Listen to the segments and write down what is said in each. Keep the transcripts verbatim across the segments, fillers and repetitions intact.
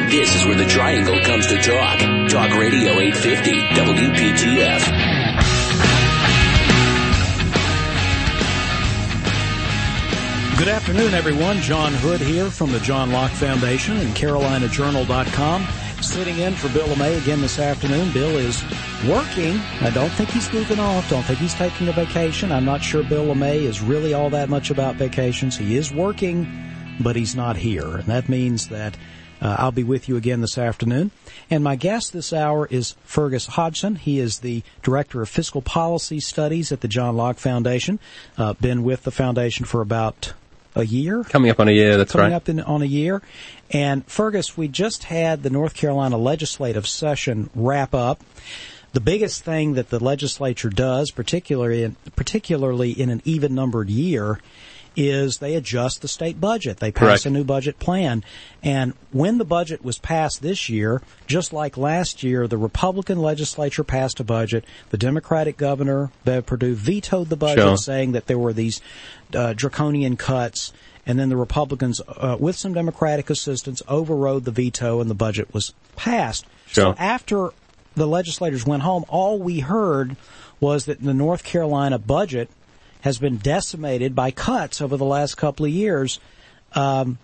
This is where the Triangle comes to talk. Talk Radio eight fifty, W P T F. Good afternoon, everyone. John Hood here from the John Locke Foundation and Carolina Journal dot com. Sitting in for Bill LeMay again this afternoon. Bill is working. I don't think he's moving off. Don't think he's taking a vacation. I'm not sure Bill LeMay is really all that much about vacations. He is working, but he's not here. And that means that uh, I'll be with you again this afternoon. And my guest this hour is Fergus Hodgson. He is the Director of Fiscal Policy Studies at the John Locke Foundation. Uh, been with the foundation for about a year. Coming up on a year, that's Coming right. Coming up in, on a year. And Fergus, we just had the North Carolina legislative session wrap up. The biggest thing that the legislature does, particularly in, particularly in an even-numbered year, is they adjust the state budget. They pass Correct. a new budget plan. And when the budget was passed this year, just like last year, the Republican legislature passed a budget. The Democratic governor, Bev Perdue, vetoed the budget, Sure. saying that there were these uh, draconian cuts. And then the Republicans, uh, with some Democratic assistance, overrode the veto and the budget was passed. Sure. So after the legislators went home, all we heard was that the North Carolina budget has been decimated by cuts over the last couple of years. Um,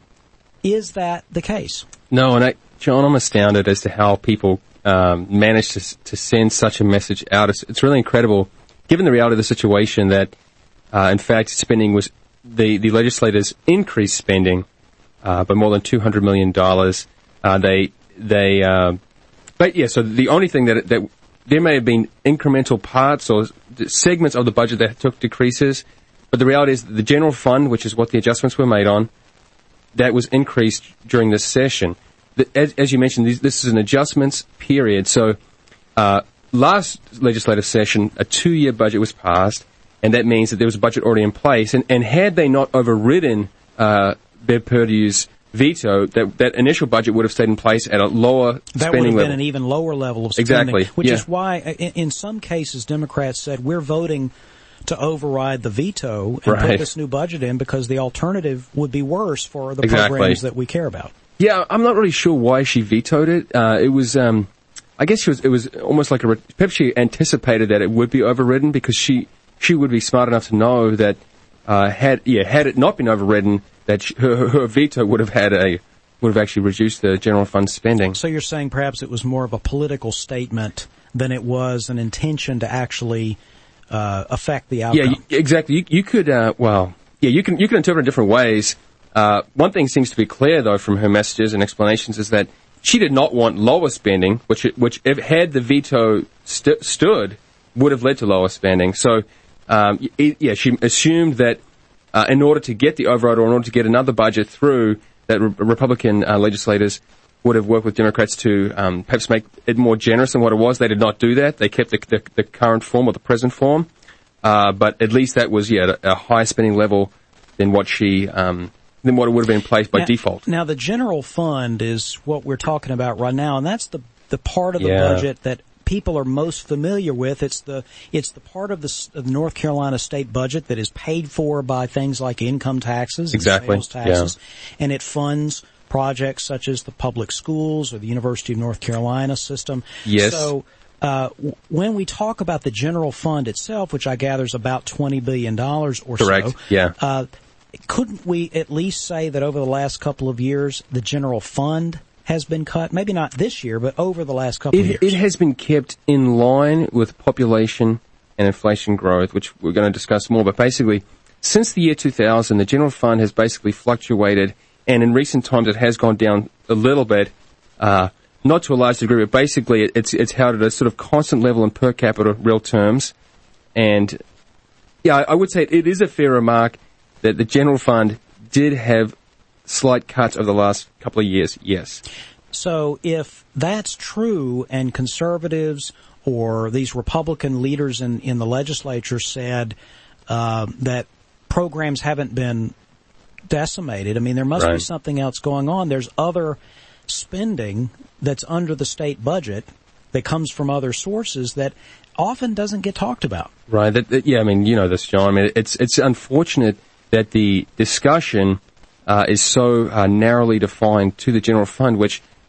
is that the case? No, and I, John, I'm astounded as to how people um, managed to to send such a message out. It's, it's really incredible, given the reality of the situation, that, uh, in fact, spending was the, the legislators increased spending uh, by more than two hundred million dollars. Uh, they, they, uh, but yeah, so the only thing that, that there may have been incremental parts or segments of the budget that took decreases, but the reality is that the general fund, which is what the adjustments were made on, that was increased during this session. The, as, as you mentioned, these, this is an adjustments period. So uh, last legislative session, a two-year budget was passed, and that means that there was a budget already in place. And, and had they not overridden uh, Bev Perdue's veto, that that initial budget would have stayed in place at a lower that spending level. That would have been an even lower level of spending. Exactly. Which yeah. is why, in, in some cases, Democrats said, we're voting to override the veto and right. put this new budget in because the alternative would be worse for the exactly. programs that we care about. Yeah, I'm not really sure why she vetoed it. Uh, it was, um, I guess she was, it was almost like a, perhaps she anticipated that it would be overridden because she, she would be smart enough to know that, uh, had, yeah, had it not been overridden, that she, her, her veto would have had a, would have actually reduced the general fund spending. So you're saying perhaps it was more of a political statement than it was an intention to actually uh, affect the outcome. Yeah, you, exactly. You, you could, uh, well, yeah, you can you can interpret it in different ways. Uh, one thing seems to be clear, though, from her messages and explanations, is that she did not want lower spending, which, which if had the veto st- stood, would have led to lower spending. So, um, yeah, she assumed that uh, in order to get the override or in order to get another budget through, that re- Republican uh, legislators would have worked with Democrats to um, perhaps make it more generous than what it was. They did not do that. They kept the, the, the current form or the present form. Uh, but at least that was, yeah, a, a higher spending level than what she, um, than what it would have been in place by now, default. Now, the general fund is what we're talking about right now, and that's the the part of the yeah. budget that people are most familiar with. It's the it's the part of the, of the North Carolina state budget that is paid for by things like income taxes and exactly. sales taxes, yeah. and it funds projects such as the public schools or the University of North Carolina system. Yes. So uh, w- when we talk about the general fund itself, which I gather is about twenty billion dollars or Correct. so, yeah. uh, couldn't we at least say that over the last couple of years the general fund has been cut? Maybe not this year, but over the last couple it, of years. It has been kept in line with population and inflation growth, which we're going to discuss more. But basically, since the year two thousand, the general fund has basically fluctuated, and in recent times it has gone down a little bit, uh, not to a large degree, but basically it's it's held at a sort of constant level in per capita real terms. And yeah, I would say it is a fair remark that the general fund did have slight cuts over the last couple of years, yes. So if that's true and conservatives or these Republican leaders in, in the legislature said uh, that programs haven't been decimated, I mean, there must right. be something else going on. There's other spending that's under the state budget that comes from other sources that often doesn't get talked about. Right. That, that, yeah, I mean, you know this, John. I mean, it's it's unfortunate that the discussion uh, is so uh, narrowly defined to the general fund, which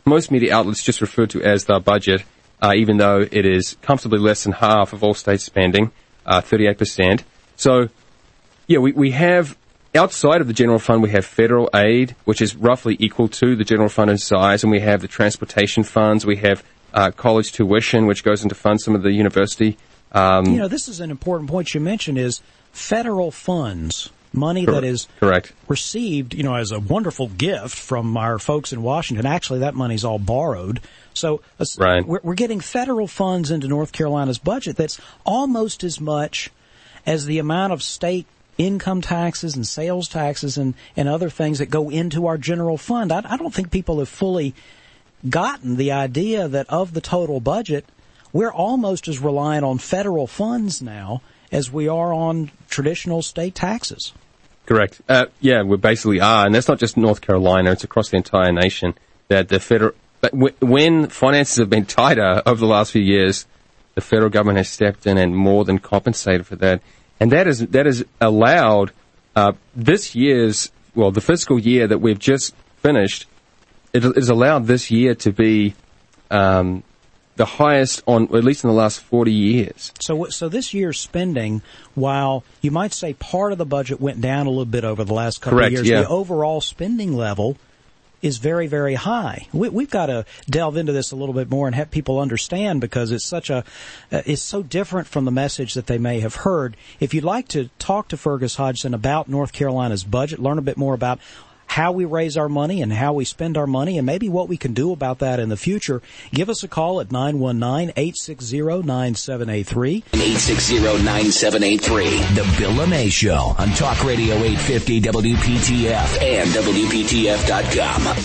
most media outlets just refer to as the budget, uh, even though it is comfortably less than half of all state spending, uh, thirty-eight percent. So, yeah, we, we have, outside of the general fund, we have federal aid, which is roughly equal to the general fund in size, and we have the transportation funds, we have uh, college tuition, which goes into fund some of the university. Um, you know, this is an important point you mentioned, is federal funds. Money Correct. that is Correct. received, you know, as a wonderful gift from our folks in Washington. Actually, that money's all borrowed. So uh, right. we're, we're getting federal funds into North Carolina's budget that's almost as much as the amount of state income taxes and sales taxes and, and other things that go into our general fund. I, I don't think people have fully gotten the idea that of the total budget, we're almost as reliant on federal funds now as we are on traditional state taxes. Correct. Uh, yeah, we basically are, and that's not just North Carolina; it's across the entire nation. That the federal, but w- when finances have been tighter over the last few years, the federal government has stepped in and more than compensated for that, and that is that has allowed uh, this year's, well, the fiscal year that we've just finished. It has allowed this year to be um, the highest on, at least in the last forty years. So, so this year's spending, while you might say part of the budget went down a little bit over the last couple Correct, of years, yeah. the overall spending level is very, very high. We, we've got to delve into this a little bit more and have people understand, because it's such a, uh, it's so different from the message that they may have heard. If you'd like to talk to Fergus Hodgson about North Carolina's budget, learn a bit more about how we raise our money and how we spend our money and maybe what we can do about that in the future, give us a call at nine one nine, eight six zero, nine seven eight three. eight six zero, nine seven eight three. The Bill LeMay Show on Talk Radio eight fifty W P T F and W P T F dot com.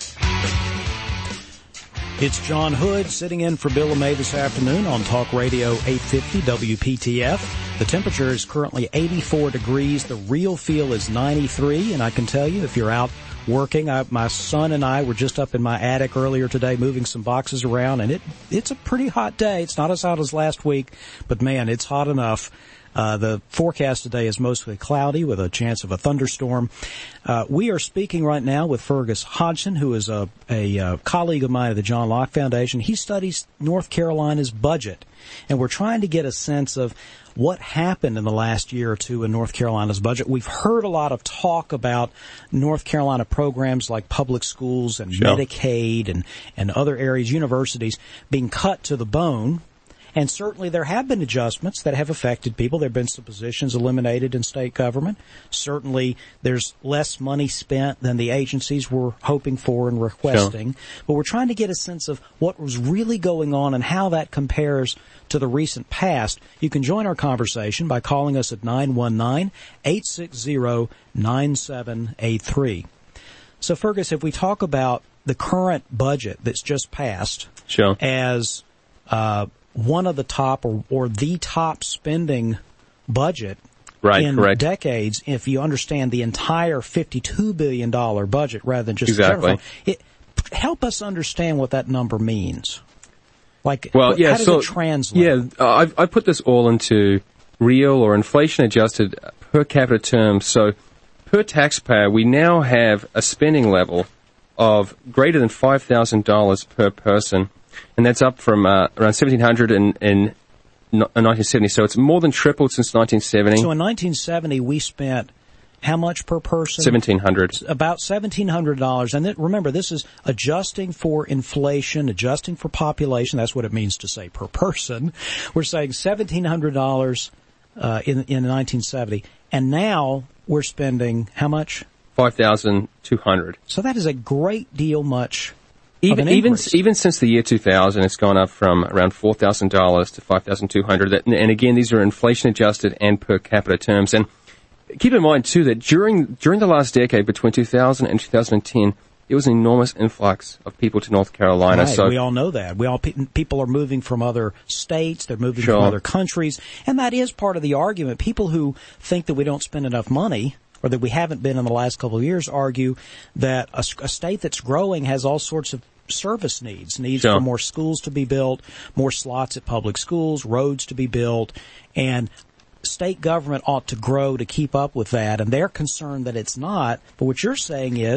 It's John Hood sitting in for Bill LeMay this afternoon on Talk Radio eight fifty W P T F. The temperature is currently eighty-four degrees. The real feel is ninety-three. And I can tell you, if you're out working, I, my son and I were just up in my attic earlier today moving some boxes around, and it it's a pretty hot day. It's not as hot as last week, but man, it's hot enough. Uh, the forecast today is mostly cloudy with a chance of a thunderstorm. Uh, we are speaking right now with Fergus Hodgson, who is a, a, a colleague of mine at the John Locke Foundation. He studies North Carolina's budget, and we're trying to get a sense of what happened in the last year or two in North Carolina's budget. We've heard a lot of talk about North Carolina programs like public schools and sure. Medicaid and, and other areas, universities, being cut to the bone. And certainly there have been adjustments that have affected people. There have been some positions eliminated in state government. Certainly there's less money spent than the agencies were hoping for and requesting. Sure. But we're trying to get a sense of what was really going on and how that compares to the recent past. You can join our conversation by calling us at nine one nine, eight six zero, nine seven eight three. So, Fergus, if we talk about the current budget that's just passed sure. as uh one of the top or, or the top spending budget right, in correct. decades, if you understand the entire fifty-two billion dollars budget rather than just exactly. the it, help us understand what that number means. Like, well, what, yeah, how does so, it translate? Yeah, uh, I've, I put this all into real or inflation-adjusted per capita terms. So per taxpayer, we now have a spending level of greater than five thousand dollars per person. And that's up from uh, around seventeen hundred in, in nineteen seventy. So it's more than tripled since nineteen seventy. So in nineteen seventy, we spent how much per person? seventeen hundred. About seventeen hundred dollars. And th- remember, this is adjusting for inflation, adjusting for population. That's what it means to say per person. We're saying seventeen hundred dollars uh, in, in nineteen seventy. And now we're spending how much? five thousand two hundred. So that is a great deal much. Even even even since the year two thousand, it's gone up from around four thousand dollars to five thousand two hundred dollars. And again, these are inflation-adjusted and per capita terms. And keep in mind, too, that during during the last decade, between two thousand and two thousand ten, there was an enormous influx of people to North Carolina. Right, so we all know that. We all pe- people are moving from other states. They're moving sure. from other countries. And that is part of the argument. People who think that we don't spend enough money or that we haven't been in the last couple of years argue that a, a state that's growing has all sorts of service needs, needs sure. for more schools to be built, more slots at public schools, roads to be built, and state government ought to grow to keep up with that, and they're concerned that it's not. But what you're saying is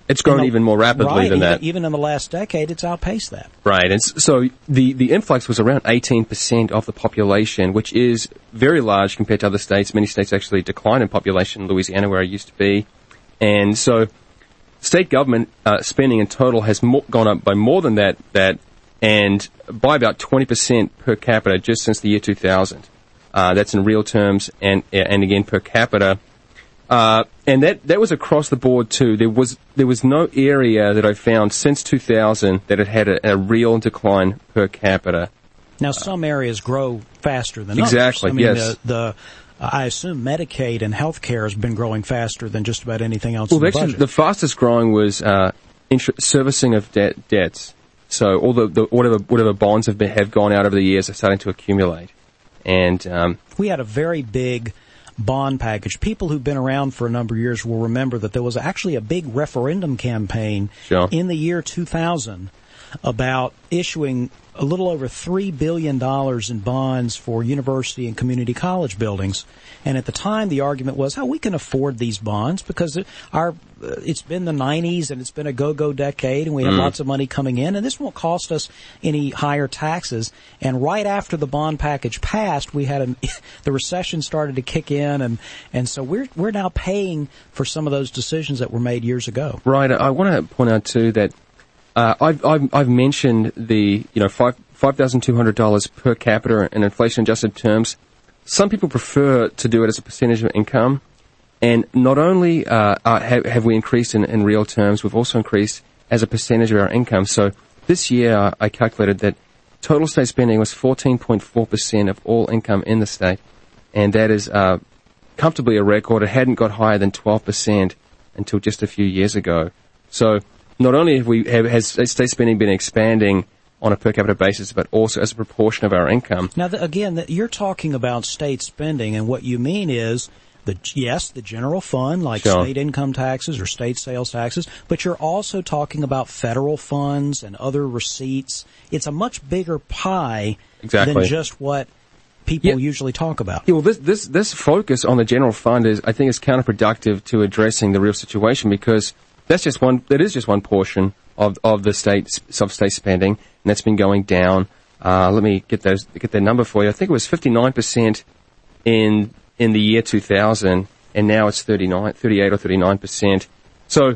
It's grown the, even more rapidly right, than even, that. Even in the last decade, it's outpaced that. Right, and so the, the influx was around eighteen percent of the population, which is very large compared to other states. Many states actually declined in population, Louisiana, where I used to be. And so state government uh, spending in total has mo- gone up by more than that, that, and by about twenty percent per capita just since the year two thousand. Uh, that's in real terms, and and again per capita. Uh, and that, that was across the board too. There was, there was no area that I found since two thousand that had had a, a real decline per capita. Now, some areas grow faster than exactly, others. I mean, yes. The, the, I assume Medicaid and health care has been growing faster than just about anything else well, in the actually, budget. the fastest growing was, uh, intr- servicing of debt, debts. So all the, the, whatever, whatever bonds have been, have gone out over the years are starting to accumulate. And, um, we had a very big bond package. People who've been around for a number of years will remember that there was actually a big referendum campaign sure. in the year two thousand about issuing a little over three billion dollars in bonds for university and community college buildings. And at the time, the argument was, oh, we can afford these bonds because our uh, it's been the nineties and it's been a go-go decade and we have mm. lots of money coming in and this won't cost us any higher taxes. And right after the bond package passed, we had a, the recession started to kick in, and, and so we're we're now paying for some of those decisions that were made years ago. Right. I want to point out too that uh, I've, I've I've mentioned the you know five five thousand two hundred dollars per capita in inflation adjusted terms. Some people prefer to do it as a percentage of income, and not only uh, uh, have, have we increased in, in real terms, we've also increased as a percentage of our income. So this year, uh, I calculated that total state spending was fourteen point four percent of all income in the state, and that is uh, comfortably a record. It hadn't got higher than twelve percent until just a few years ago. So not only have we have, has state spending been expanding on a per capita basis, but also as a proportion of our income. Now, the, again, the, you're talking about state spending, and what you mean is, the yes, the general fund, like sure. state income taxes or state sales taxes, but you're also talking about federal funds and other receipts. It's a much bigger pie exactly. than just what people yeah. usually talk about. Yeah, well, this, this, this focus on the general fund is, I think, is counterproductive to addressing the real situation, because that's just one, that is just one portion of, of the state, of state spending, and that's been going down. Uh, let me get those, get that number for you. I think it was fifty-nine percent in, in the year two thousand, and now it's thirty-nine, thirty-eight or thirty-nine percent. So,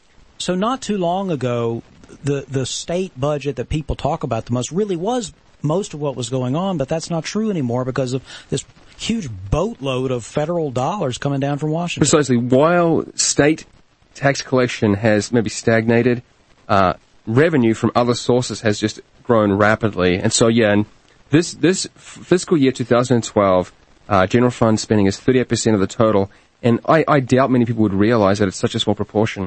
so not too long ago, the, the state budget that people talk about the most really was most of what was going on, but that's not true anymore because of this huge boatload of federal dollars coming down from Washington. Precisely. While state tax collection has maybe stagnated, uh, revenue from other sources has just grown rapidly. And so, yeah, and this, this fiscal year two thousand twelve, uh, general fund spending is thirty-eight percent of the total. And I, I doubt many people would realize that it's such a small proportion.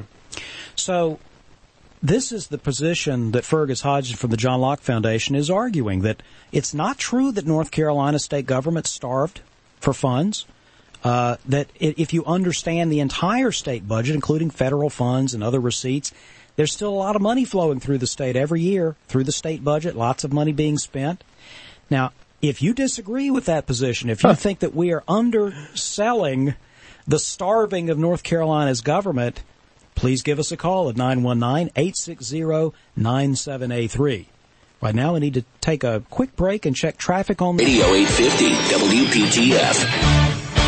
So, this is the position that Fergus Hodgson from the John Locke Foundation is arguing, that it's not true that North Carolina state government starved for funds. Uh, that it, if you understand the entire state budget, including federal funds and other receipts, there's still a lot of money flowing through the state every year, through the state budget, lots of money being spent. Now, if you disagree with that position, if you think that we are underselling the starving of North Carolina's government, please give us a call at nine one nine, eight six zero, nine seven eight three. Right now, we need to take a quick break and check traffic on the Radio eight fifty W P T F.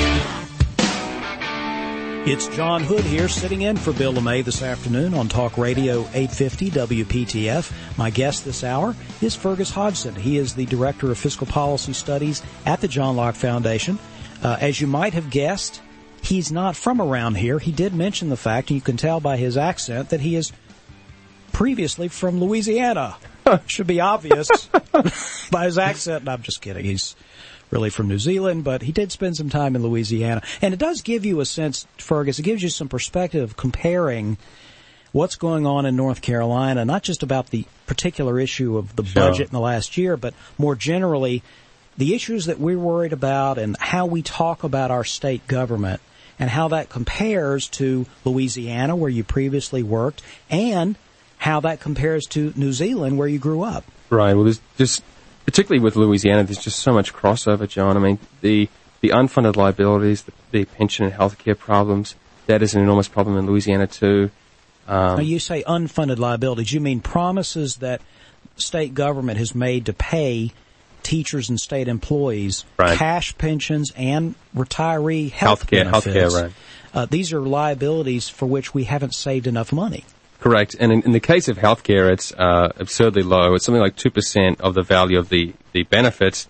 It's John Hood here, sitting in for Bill LeMay this afternoon on Talk Radio eight fifty W P T F. My guest this hour is Fergus Hodgson. He is the Director of Fiscal Policy Studies at the John Locke Foundation. Uh, as you might have guessed, he's not from around here. He did mention the fact, and you can tell by his accent, that he is previously from Louisiana. Should be obvious by his accent. No, I'm just kidding. He's really from New Zealand, but he did spend some time in Louisiana. And it does give you a sense, Fergus, it gives you some perspective comparing what's going on in North Carolina, not just about the particular issue of the sure. budget in the last year, but more generally the issues that we're worried about and how we talk about our state government and how that compares to Louisiana, where you previously worked, and how that compares to New Zealand, where you grew up. Right. Well, there's just, particularly with Louisiana, there's just so much crossover, John. I mean, the the unfunded liabilities, the, the pension and health care problems, that is an enormous problem in Louisiana too. Um, now, you say unfunded liabilities. You mean promises that state government has made to pay teachers and state employees right. cash pensions and retiree health healthcare, benefits. Healthcare, right. Uh, these are liabilities for which we haven't saved enough money. Correct. And in, in the case of healthcare, it's uh, absurdly low. It's something like two percent of the value of the, the benefits.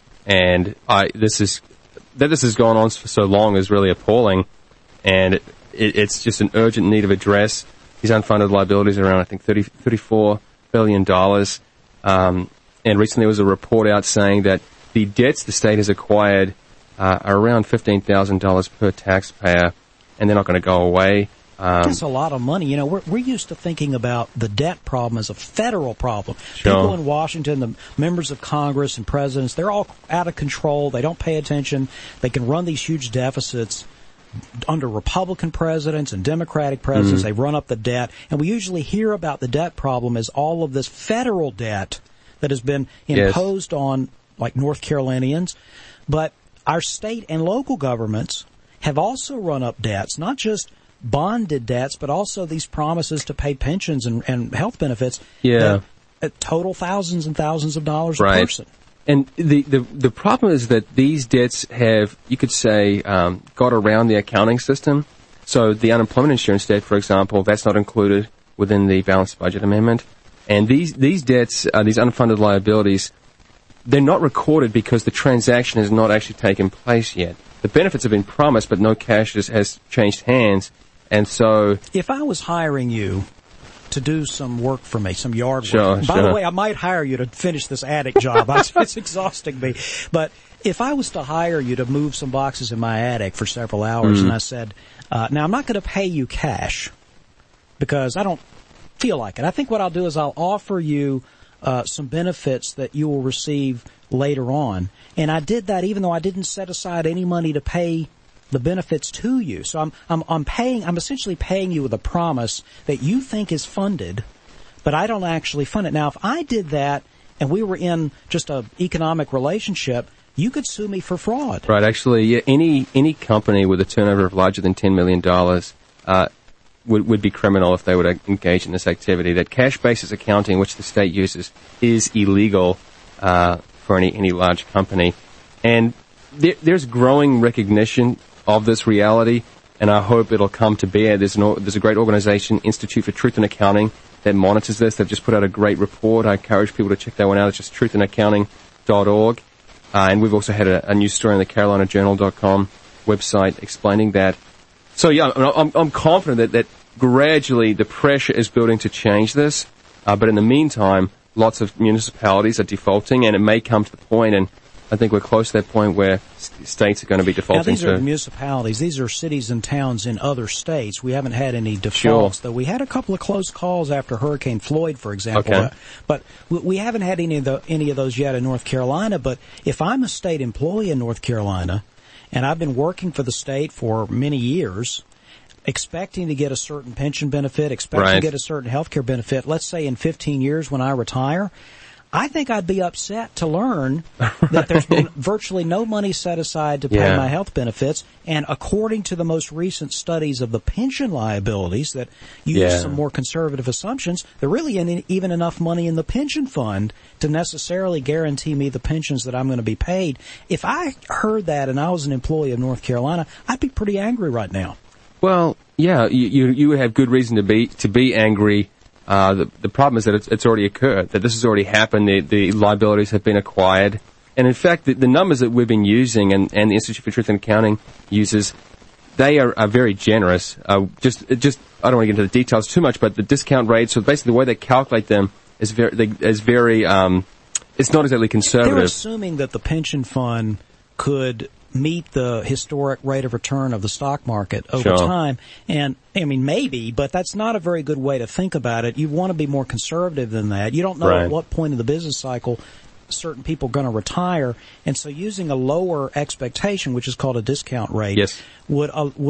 And I, this is, that this has gone on for so long is really appalling. And it, it, it's just an urgent need of address. These unfunded liabilities are around, I think, thirty, thirty-four billion dollars. Um, and recently there was a report out saying that the debts the state has acquired uh, are around fifteen thousand dollars per taxpayer, and they're not going to go away. Um, That's a lot of money. You know, we're, we're used to thinking about the debt problem as a federal problem. Sure. People in Washington, the members of Congress and presidents, they're all out of control. They don't pay attention. They can run these huge deficits under Republican presidents and Democratic presidents. Mm-hmm. They run up the debt. And we usually hear about the debt problem as all of this federal debt that has been imposed yes. on, like, North Carolinians. But our state and local governments have also run up debts, not just bonded debts, but also these promises to pay pensions and, and health benefits yeah. that, that total thousands and thousands of dollars right. a person. And the, the the problem is that these debts have, you could say, um, got around the accounting system. So the unemployment insurance debt, for example, that's not included within the balanced budget amendment. And these these debts, uh, these unfunded liabilities, they're not recorded because the transaction has not actually taken place yet. The benefits have been promised, but no cash has, has changed hands. And so, if I was hiring you to do some work for me, some yard sure, work. By sure. the way, I might hire you to finish this attic job. It's exhausting me. But if I was to hire you to move some boxes in my attic for several hours, mm-hmm. and I said, uh, now I'm not going to pay you cash because I don't feel like it. I think what I'll do is I'll offer you uh, some benefits that you will receive later on. And I did that even though I didn't set aside any money to pay the benefits to you. So I'm, I'm, I'm paying, I'm essentially paying you with a promise that you think is funded, but I don't actually fund it. Now, if I did that and we were in just a economic relationship, you could sue me for fraud. Right. Actually, yeah, any, any company with a turnover of larger than ten million dollars, uh, would, would be criminal if they would engage in this activity. That cash basis accounting, which the state uses, is illegal, uh, for any, any large company. And there, there's growing recognition of this reality, and I hope it'll come to bear. There's, an, there's a great organization, Institute for Truth in Accounting, that monitors this. They've just put out a great report. I encourage people to check that one out. It's just truth in accounting dot org. Uh, and we've also had a, a news story on the carolina journal dot com website explaining that. So, yeah, I'm, I'm confident that, that gradually the pressure is building to change this. Uh, but in the meantime, lots of municipalities are defaulting, and it may come to the point, and I think we're close to that point where states are going to be defaulting. Now, these to are municipalities. These are cities and towns in other states. We haven't had any defaults, sure. though. We had a couple of close calls after Hurricane Floyd, for example. Okay. Uh, but we haven't had any of, the, any of those yet in North Carolina. But if I'm a state employee in North Carolina, and I've been working for the state for many years, expecting to get a certain pension benefit, expecting right. to get a certain health care benefit, let's say in fifteen years when I retire, I think I'd be upset to learn that there's been virtually no money set aside to pay yeah. my health benefits. And according to the most recent studies of the pension liabilities that use yeah. some more conservative assumptions, there really isn't even enough money in the pension fund to necessarily guarantee me the pensions that I'm going to be paid. If I heard that and I was an employee of North Carolina, I'd be pretty angry right now. Well, yeah, you, you, you would have good reason to be, to be angry. Uh, the, the problem is that it's, it's already occurred, that this has already happened, the, the liabilities have been acquired. And in fact, the, the numbers that we've been using and, and the Institute for Truth in Accounting uses, they are, are very generous. Uh, just, just, I don't want to get into the details too much, but the discount rate, so basically the way they calculate them is very, they, is very, um, it's not exactly conservative. They're assuming that the pension fund could meet the historic rate of return of the stock market over sure. time. And, I mean, maybe, but that's not a very good way to think about it. You want to be more conservative than that. You don't know right. at what point in the business cycle certain people are going to retire. And so using a lower expectation, which is called a discount rate, yes. would uh, would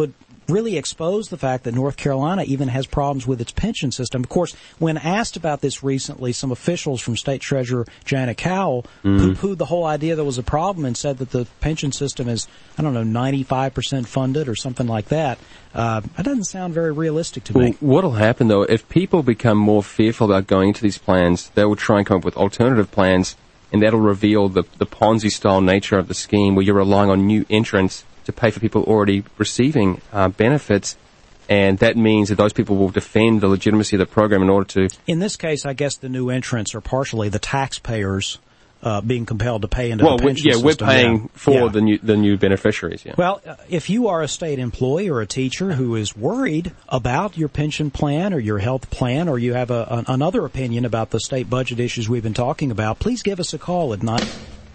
really expose the fact that North Carolina even has problems with its pension system. Of course, when asked about this recently, some officials from State Treasurer Janet Cowell mm. poo-pooed the whole idea there was a problem and said that the pension system is, I don't know, ninety-five percent funded or something like that. Uh, that doesn't sound very realistic to me. Well, what'll happen, though, if people become more fearful about going into these plans, they will try and come up with alternative plans, and that'll reveal the, the Ponzi-style nature of the scheme where you're relying on new entrants to pay for people already receiving uh, benefits, and that means that those people will defend the legitimacy of the program in order to... In this case, I guess the new entrants are partially the taxpayers uh, being compelled to pay into well, the pension yeah, system. we're paying yeah. for yeah. the new the new beneficiaries. Yeah. Well, uh, if you are a state employee or a teacher who is worried about your pension plan or your health plan, or you have a, an, another opinion about the state budget issues we've been talking about, please give us a call at nine...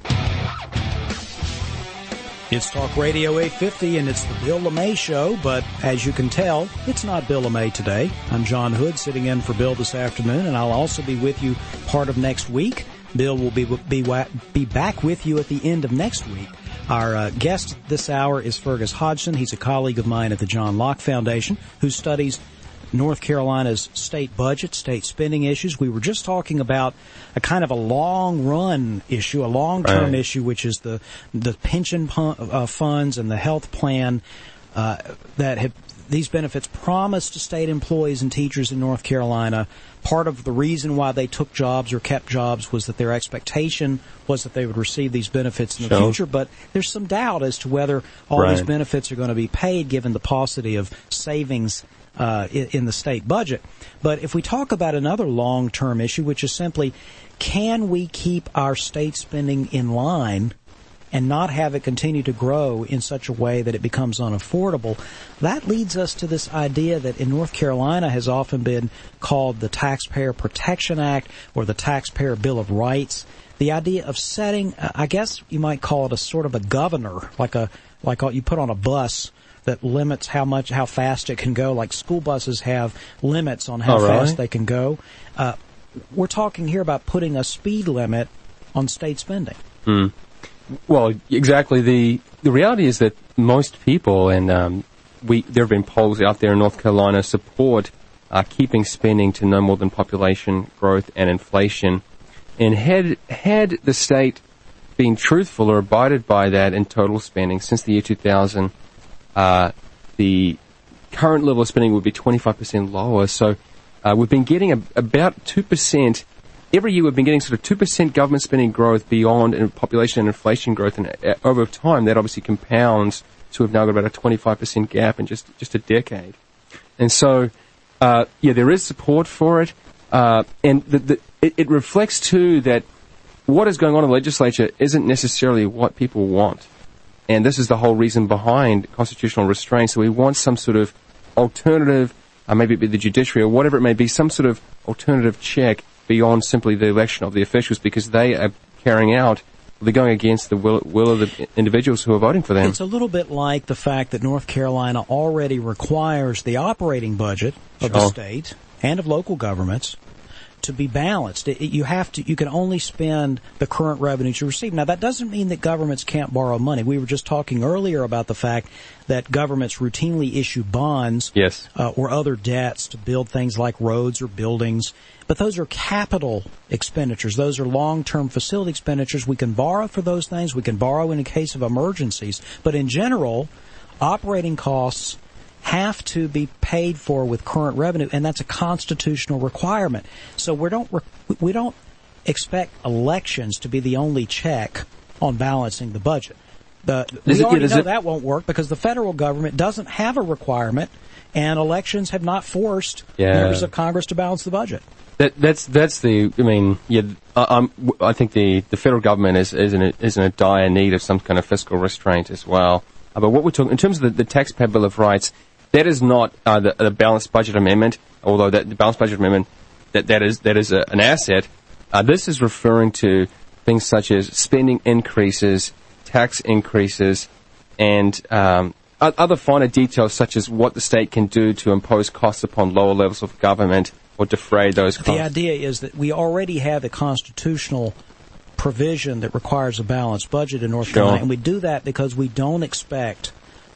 It's Talk Radio eight fifty, and it's the Bill LeMay Show, but as you can tell, it's not Bill LeMay today. I'm John Hood, sitting in for Bill this afternoon, and I'll also be with you part of next week. Bill will be be, be back with you at the end of next week. Our uh, guest this hour is Fergus Hodgson. He's a colleague of mine at the John Locke Foundation who studies North Carolina's state budget, state spending issues. We were just talking about a kind of a long-run issue, a long-term right. issue, which is the the pension pu- uh, funds and the health plan uh, that have these benefits promised to state employees and teachers in North Carolina. Part of the reason why they took jobs or kept jobs was that their expectation was that they would receive these benefits in the sure. future, but there's some doubt as to whether all right. these benefits are going to be paid given the paucity of savings Uh, in the state budget. But if we talk about another long-term issue, which is simply, can we keep our state spending in line and not have it continue to grow in such a way that it becomes unaffordable? That leads us to this idea that in North Carolina has often been called the Taxpayer Protection Act or the Taxpayer Bill of Rights. The idea of setting, I guess you might call it a sort of a governor, like a like you put on a bus that limits how much, how fast it can go, like school buses have limits on how oh, really? fast they can go. Uh, we're talking here about putting a speed limit on state spending. Mm. Well, exactly. The the reality is that most people, and um, we there have been polls out there in North Carolina, support uh, keeping spending to no more than population growth and inflation. And had had the state been truthful or abided by that in total spending since the year two thousand, Uh, the current level of spending would be twenty-five percent lower. So uh, we've been getting a, about two percent. Every year we've been getting sort of two percent government spending growth beyond in population and inflation growth. And uh, over time, that obviously compounds to have now got about a twenty-five percent gap in just, just a decade. And so, uh, yeah, there is support for it. Uh, and the, the, it, it reflects, too, that what is going on in the legislature isn't necessarily what people want. And this is the whole reason behind constitutional restraint. So we want some sort of alternative, uh, maybe it be the judiciary or whatever it may be, some sort of alternative check beyond simply the election of the officials, because they are carrying out, they're going against the will, will of the individuals who are voting for them. It's a little bit like the fact that North Carolina already requires the operating budget of sure. the state and of local governments to be balanced. It, it, you have to, you can only spend the current revenues you receive. Now, that doesn't mean that governments can't borrow money. We were just talking earlier about the fact that governments routinely issue bonds yes. uh, or other debts to build things like roads or buildings. But those are capital expenditures. Those are long-term facility expenditures. We can borrow for those things. We can borrow in a case of emergencies. But in general, operating costs have to be paid for with current revenue, and that's a constitutional requirement. So we don't we don't expect elections to be the only check on balancing the budget. The, we it, already know it, that won't work because the federal government doesn't have a requirement, and elections have not forced yeah. members of Congress to balance the budget. That, that's that's the. I mean, yeah. I, I'm, I think the, the federal government is is in, a, is in a dire need of some kind of fiscal restraint as well. Uh, but what we're talking in terms of the, the Taxpayer Bill of Rights, that is not uh, the, the balanced budget amendment. Although that the balanced budget amendment, that that is that is a, an asset. Uh, this is referring to things such as spending increases, tax increases, and um, other finer details such as what the state can do to impose costs upon lower levels of government or defray those costs. The idea is that we already have a constitutional provision that requires a balanced budget in North Sure. Carolina, and we do that because we don't expect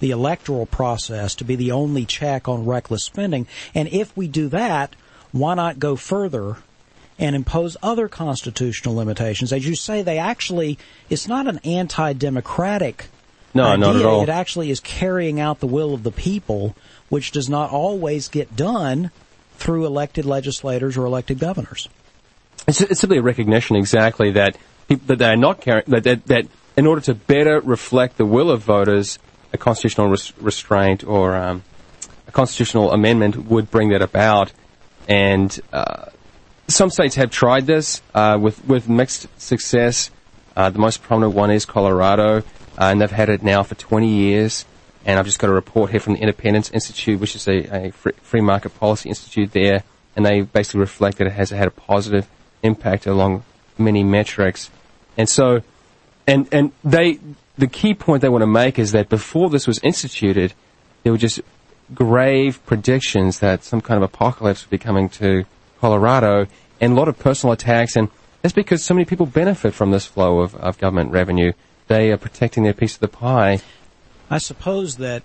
the electoral process to be the only check on reckless spending. And if we do that, why not go further and impose other constitutional limitations? As you say, they actually, it's not an anti-democratic no, idea. Not at all. It actually is carrying out the will of the people, which does not always get done through elected legislators or elected governors. It's, it's simply a recognition exactly that people, that they are not carrying, that, that, that in order to better reflect the will of voters, a constitutional res- restraint or um, a constitutional amendment would bring that about. And uh, some states have tried this uh, with, with mixed success. Uh, the most prominent one is Colorado, uh, and they've had it now for twenty years. And I've just got a report here from the Independence Institute, which is a, a free, free market policy institute there, and they basically reflect that it has had a positive impact along many metrics. And so, and and they, the key point they want to make is that before this was instituted, there were just grave predictions that some kind of apocalypse would be coming to Colorado, and a lot of personal attacks, and that's because so many people benefit from this flow of, of government revenue. They are protecting their piece of the pie. I suppose that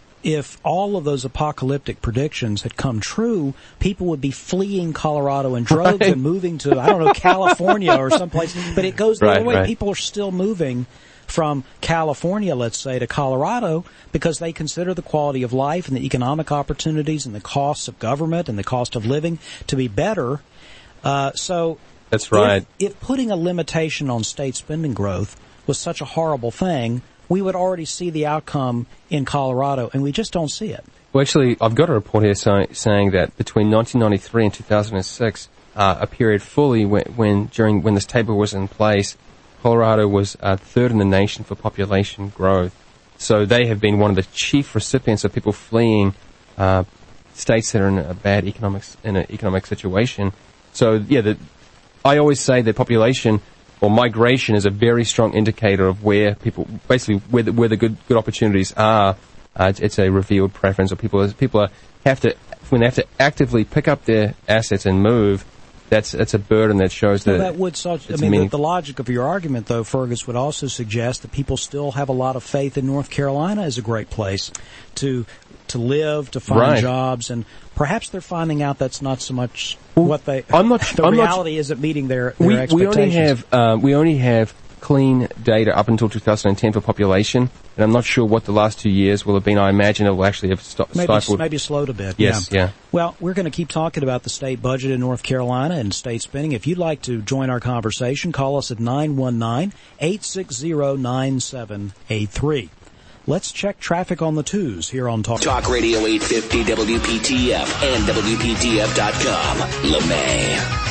if all of those apocalyptic predictions had come true, people would be fleeing Colorado in droves right. and moving to, I don't know, California or someplace. But it goes the right, other way. Right. People are still moving from California, let's say, to Colorado because they consider the quality of life and the economic opportunities and the costs of government and the cost of living to be better. Uh, so that's right. If, if putting a limitation on state spending growth was such a horrible thing, we would already see the outcome in Colorado, and we just don't see it. Well, actually, I've got a report here say, saying that between nineteen ninety-three and two thousand six, uh, a period fully when, when during when this table was in place, Colorado was uh, third in the nation for population growth. So they have been one of the chief recipients of people fleeing uh, states that are in a bad economic in an economic situation. So yeah, the, I always say that population or migration is a very strong indicator of where people, basically where the, where the good good opportunities are. Uh, it's, it's a revealed preference, or people people are, have to when they have to actively pick up their assets and move. That's that's a burden that shows that. Well, that would. So, I mean, the, the logic of your argument, though, Fergus, would also suggest that people still have a lot of faith in North Carolina as a great place to to live, to find right. jobs, and perhaps they're finding out that's not so much well, what they. I'm not. The I'm reality not, isn't meeting their, their we, expectations. We only have uh, we only have clean data up until two thousand ten for population, and I'm not sure what the last two years will have been. I imagine it will actually have st- maybe, stifled. Maybe slowed a bit. Yes, yeah. yeah. Well, we're going to keep talking about the state budget in North Carolina and state spending. If you'd like to join our conversation, call us at nine one nine, eight six zero, nine seven eight three. Let's check traffic on the twos here on Talk. Talk Radio eight fifty W P T F and W P T F dot com. LeMay.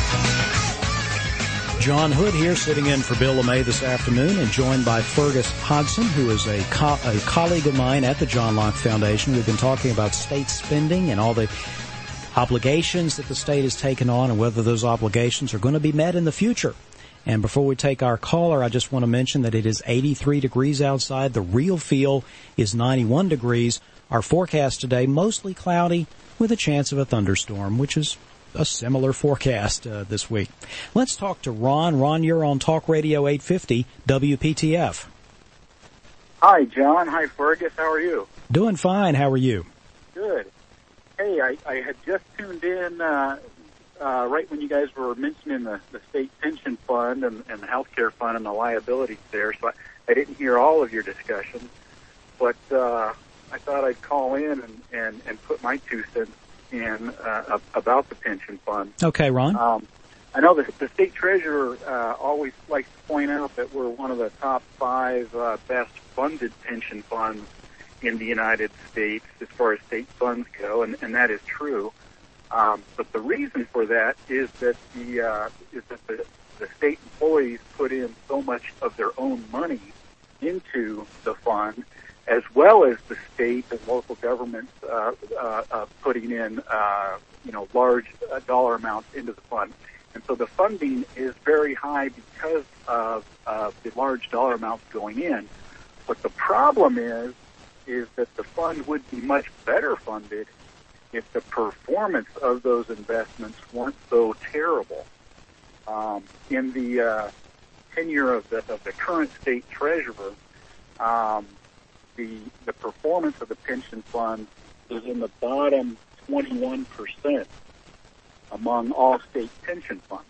John Hood here, sitting in for Bill LeMay this afternoon, and joined by Fergus Hodson, who is a, co- a colleague of mine at the John Locke Foundation. We've been talking about state spending and all the obligations that the state has taken on and whether those obligations are going to be met in the future. And before we take our caller, I just want to mention that it is eighty-three degrees outside. The real feel is ninety-one degrees. Our forecast today, mostly cloudy with a chance of a thunderstorm, which is a similar forecast uh, this week. Let's talk to Ron. Ron, you're on Talk Radio eight fifty W P T F. Hi, John. Hi, Fergus. How are you? Doing fine. How are you? Good. Hey, I, I had just tuned in uh, uh, right when you guys were mentioning the, the state pension fund and, and the health care fund and the liabilities there, so I, I didn't hear all of your discussion, but uh, I thought I'd call in and, and, and put my two cents in uh, about the pension fund. Okay, Ron. Um, I know the, the state treasurer uh, always likes to point out that we're one of the top five uh, best funded pension funds in the United States as far as state funds go, and, and that is true. Um, but the reason for that is that the uh, is that the, the state employees put in so much of their own money into the fund, as well as the state and local governments uh, uh, uh, putting in, uh, you know, large uh, dollar amounts into the fund. And so the funding is very high because of uh, the large dollar amounts going in. But the problem is, is that the fund would be much better funded if the performance of those investments weren't so terrible. Um, in the uh, tenure of the, of the current state treasurer, um, the the performance of the pension fund is in the bottom twenty-one percent among all state pension funds.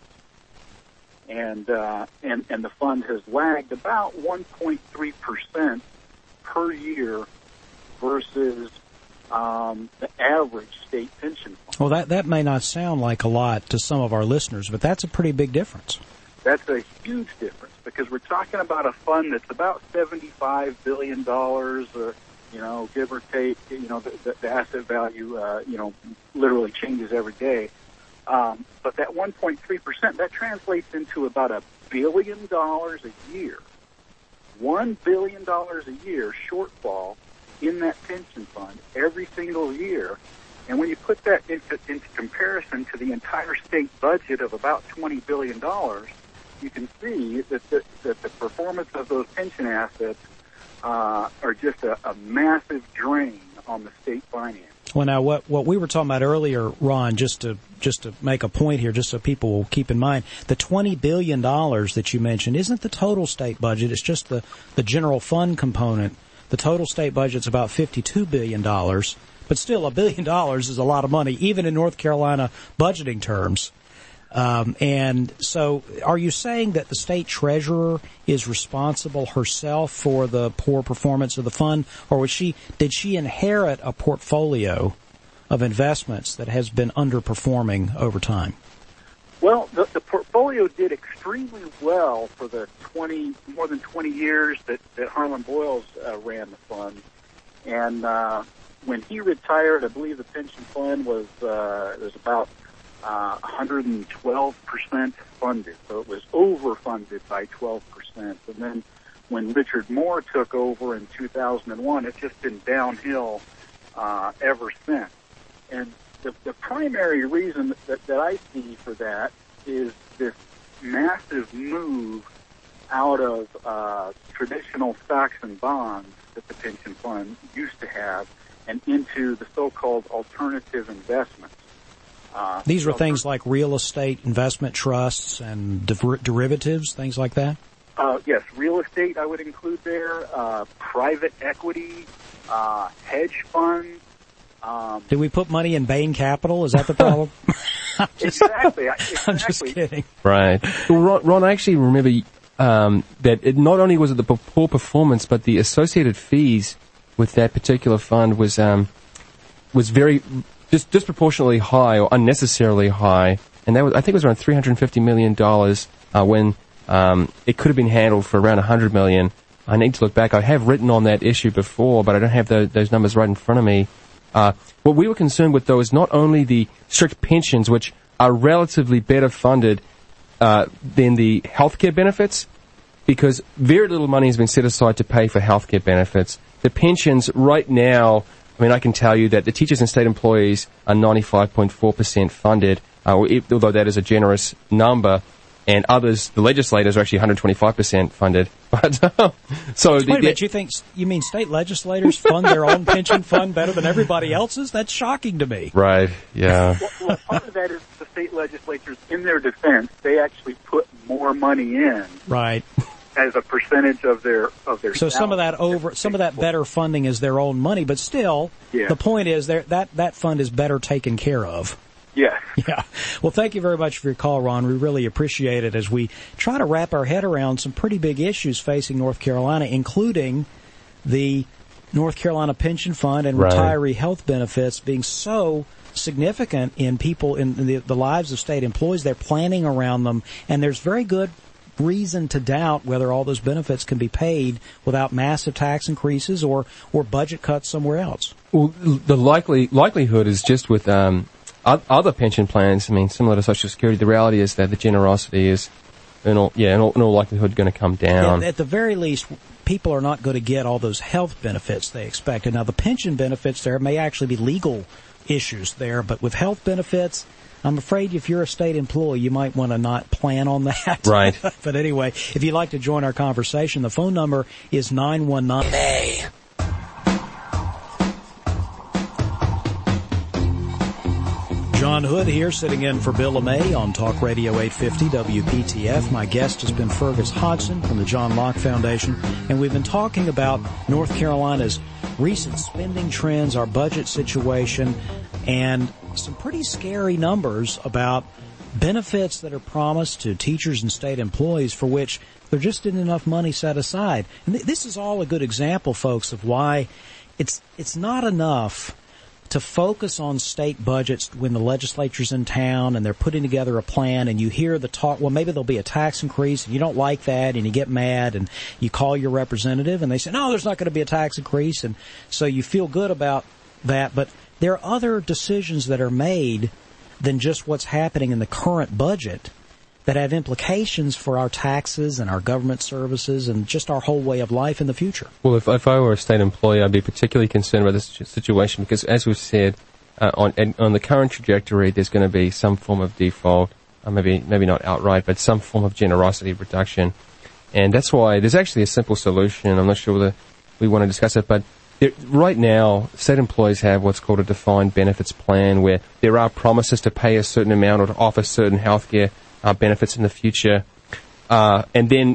And, uh, and, and the fund has lagged about one point three percent per year versus, um, the average state pension fund. Well, that, that may not sound like a lot to some of our listeners, but that's a pretty big difference. That's a huge difference because we're talking about a fund that's about seventy-five billion dollars, uh, you know, give or take. You know, the, the, the asset value, uh, you know, literally changes every day. Um, but that one point three percent, that translates into about a billion dollars a year. One billion dollars a year shortfall in that pension fund every single year. And when you put that into, into comparison to the entire state budget of about twenty billion dollars, you can see that the, that the performance of those pension assets uh, are just a, a massive drain on the state finance. Well, now, what, what we were talking about earlier, Ron, just to just to make a point here, just so people will keep in mind, the twenty billion dollars that you mentioned isn't the total state budget. It's just the, the general fund component. The total state budget's about fifty-two billion dollars, but still a billion dollars is a lot of money, even in North Carolina budgeting terms. Um, and so are you saying that the state treasurer is responsible herself for the poor performance of the fund, or was she, did she inherit a portfolio of investments that has been underperforming over time? Well, the, the portfolio did extremely well for the twenty, more than twenty years that, that Harlan Boyles uh, ran the fund. And, uh, when he retired, I believe the pension fund was, uh, it was about Uh, one hundred twelve percent funded, so it was overfunded by twelve percent. And then when Richard Moore took over in two thousand one, it's just been downhill uh, ever since. And the, the primary reason that, that I see for that is this massive move out of uh, traditional stocks and bonds that the pension fund used to have and into the so-called alternative investments. Uh, These were things like real estate investment trusts and der- derivatives, things like that? Uh, yes, real estate I would include there, uh, private equity, uh, hedge funds. Um, Did we put money in Bain Capital? Is that the problem? I'm just, exactly, exactly. I'm just kidding. Right. Well, Ron, Ron, I actually remember um, that it not only was it the poor performance, but the associated fees with that particular fund was um, was very... just disproportionately high or unnecessarily high, and that was, I think it was around three hundred fifty million dollars uh, when um, it could have been handled for around one hundred million dollars. I need to look back. I have written on that issue before, but I don't have the, those numbers right in front of me. Uh, what we were concerned with, though, is not only the strict pensions, which are relatively better funded uh, than the healthcare benefits, because very little money has been set aside to pay for healthcare benefits. The pensions right now, I mean, I can tell you that the teachers and state employees are ninety-five point four percent funded, uh, although that is a generous number, and others, the legislators, are actually one hundred twenty-five percent funded. But uh, so Wait the, a minute, you think you mean state legislators fund their own pension fund better than everybody else's? That's shocking to me. Right? Yeah. Well, well, part of that is the state legislatures, in their defense, they actually put more money in. Right. As a percentage of their of their so some of that over some of that better funding is their own money, but still, yeah. The point is there that that fund is better taken care of. Yes. Yeah. Well, thank you very much for your call, Ron. We really appreciate it as we try to wrap our head around some pretty big issues facing North Carolina, including the North Carolina Pension Fund and right. retiree health benefits being so significant in people in the, the lives of state employees. They're planning around them, and there's very good reason to doubt whether all those benefits can be paid without massive tax increases or, or budget cuts somewhere else. Well, the likely likelihood is just with um, other pension plans. I mean, similar to Social Security, the reality is that the generosity is, in all, yeah, in all, in all likelihood, going to come down. Yeah, at the very least, people are not going to get all those health benefits they expected. Now, the pension benefits there may actually be legal issues there, but with health benefits, I'm afraid if you're a state employee, you might want to not plan on that. Right. But anyway, if you'd like to join our conversation, the phone number is nine one nine. Hey. John John Hood here, sitting in for Bill LeMay on Talk Radio eight fifty W P T F. My guest has been Fergus Hodgson from the John Locke Foundation, and we've been talking about North Carolina's recent spending trends, our budget situation, and some pretty scary numbers about benefits that are promised to teachers and state employees for which there just isn't enough money set aside. And th- this is all a good example, folks, of why it's it's not enough to focus on state budgets when the legislature's in town and they're putting together a plan and you hear the talk, well, maybe there'll be a tax increase and you don't like that and you get mad and you call your representative and they say, no, there's not going to be a tax increase. And so you feel good about that. But there are other decisions that are made than just what's happening in the current budget that have implications for our taxes and our government services and just our whole way of life in the future. Well, if, if I were a state employee, I'd be particularly concerned about this situation because, as we've said, uh, on on the current trajectory, there's going to be some form of default, uh, maybe maybe not outright, but some form of generosity reduction. And that's why there's actually a simple solution. I'm not sure whether we want to discuss it, but there, right now, state employees have what's called a defined benefits plan where there are promises to pay a certain amount or to offer certain health care Uh, benefits in the future. Uh, and then,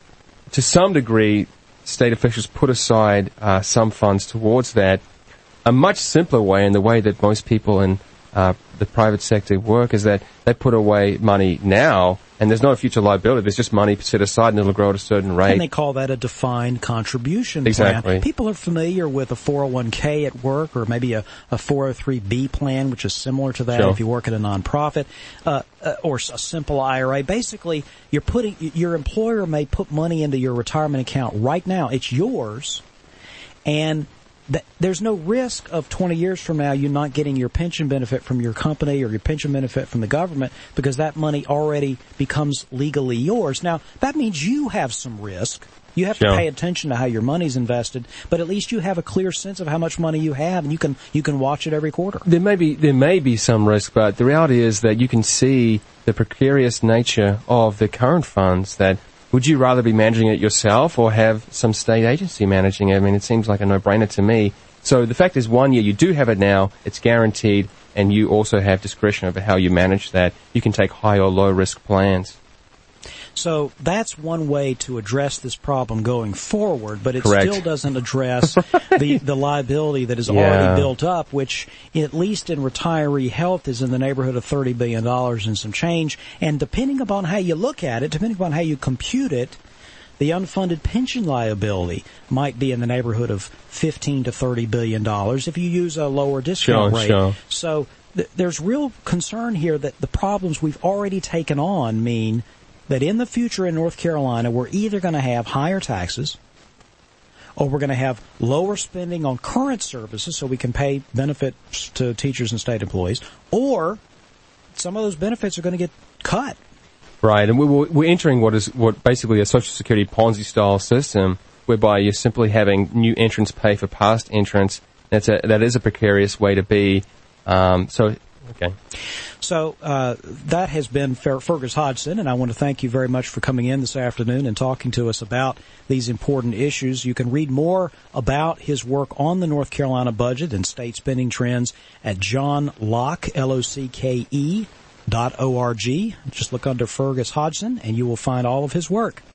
to some degree, state officials put aside uh, some funds towards that. A much simpler way, and the way that most people in uh, the private sector work, is that they put away money now, and there's no future liability. There's just money set aside, and it'll grow at a certain rate. And they call that a defined contribution exactly. plan. People are familiar with a four oh one k at work, or maybe a, a four oh three b plan, which is similar to that sure. if you work at a nonprofit, uh, uh, or a simple I R A. Basically, you're putting your employer may put money into your retirement account right now. It's yours, and That there's no risk of twenty years from now you not getting your pension benefit from your company or your pension benefit from the government because that money already becomes legally yours. Now, that means you have some risk. You have sure. to pay attention to how your money's invested, but at least you have a clear sense of how much money you have, and you can you can watch it every quarter. There may be there may be some risk, but the reality is that you can see the precarious nature of the current funds. That would you rather be managing it yourself or have some state agency managing it? I mean, it seems like a no-brainer to me. So the fact is, one year you do have it now, it's guaranteed, and you also have discretion over how you manage that. You can take high or low-risk plans. So that's one way to address this problem going forward, but it Correct. still doesn't address the, the liability that is yeah. already built up, which at least in retiree health is in the neighborhood of thirty billion dollars and some change. And depending upon how you look at it, depending upon how you compute it, the unfunded pension liability might be in the neighborhood of fifteen to thirty billion dollars if you use a lower discount sure, rate. Sure. So th- there's real concern here that the problems we've already taken on mean that in the future in North Carolina, we're either going to have higher taxes or we're going to have lower spending on current services so we can pay benefits to teachers and state employees, or some of those benefits are going to get cut. Right, and we're, we're entering what is what basically a Social Security Ponzi-style system whereby you're simply having new entrants pay for past entrants. That's a, that is a precarious way to be. Um, so, okay. So uh, that has been Fer- Fergus Hodgson, and I want to thank you very much for coming in this afternoon and talking to us about these important issues. You can read more about his work on the North Carolina budget and state spending trends at John Locke, L O C K E, dot O R G. Just look under Fergus Hodgson, and you will find all of his work.